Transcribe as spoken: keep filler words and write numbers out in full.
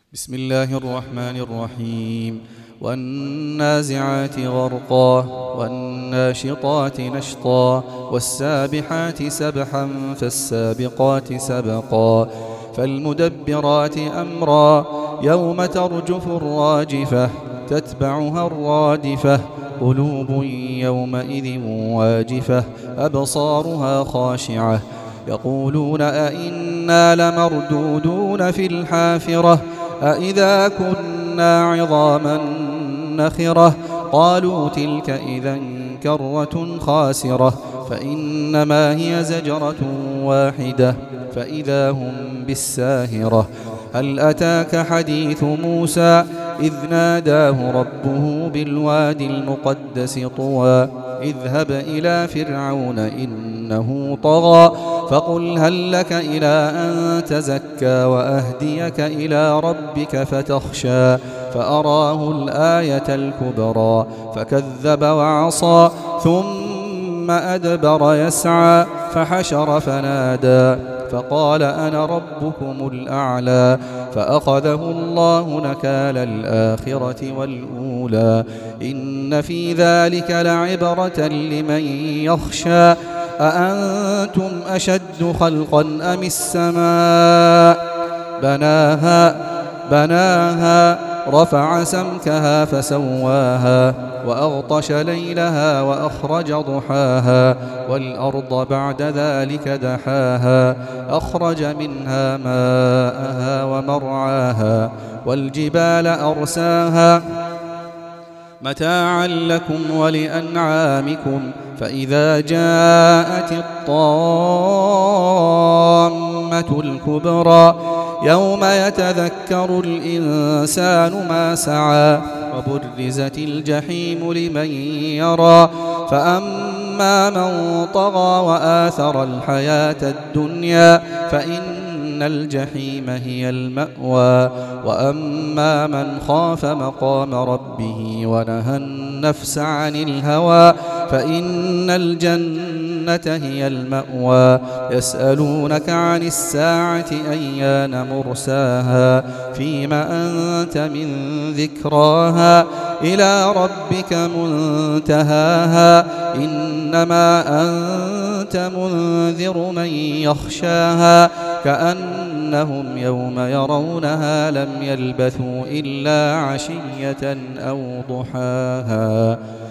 بسم الله الرحمن الرحيم والنازعات غرقا والناشطات نشطا والسابحات سبحا فالسابقات سبقا فالمدبرات أمرا يوم ترجف الراجفة تتبعها الرادفة قلوب يومئذ واجفة أبصارها خاشعة يقولون أئنا لمردودون في الحافرة أئذا كنا عظاما نخرة قالوا تلك إذا كرة خاسرة فإنما هي زجرة واحدة فإذا هم بالساهرة هل أتاك حديث موسى إذ ناداه ربه بالوادي المقدس طوى اذهب إلى فرعون إنه طغى فقل هل لك إلى أن تزكى وأهديك إلى ربك فتخشى فأراه الآية الكبرى فكذب وعصى ثم أدبر يسعى فحشر فنادى فقال أنا ربكم الأعلى فأخذه الله نكال الآخرة والأولى إن في ذلك لعبرة لمن يخشى أأنتم أشد خلقا أم السماء بناها بناها رفع سمكها فسواها وأغطش ليلها وأخرج ضحاها والأرض بعد ذلك دحاها أخرج منها ماءها ومرعاها والجبال أرساها متاعا لكم ولأنعامكم فإذا جاءت الطامة الكبرى يوم يتذكر الإنسان ما سعى وبرزت الجحيم لمن يرى فأما من طغى وآثر الحياة الدنيا فإن الجحيم هي المأوى وأما من خاف مقام ربه ونهى النفس عن الهوى فإن الجنة هي المأوى يسألونك عن الساعة أيان مرساها فيما أنت من ذكراها إلى ربك منتهاها إنما أنت منذر من يخشاها كأنهم يوم يرونها لم يلبثوا إلا عشية أو ضحاها.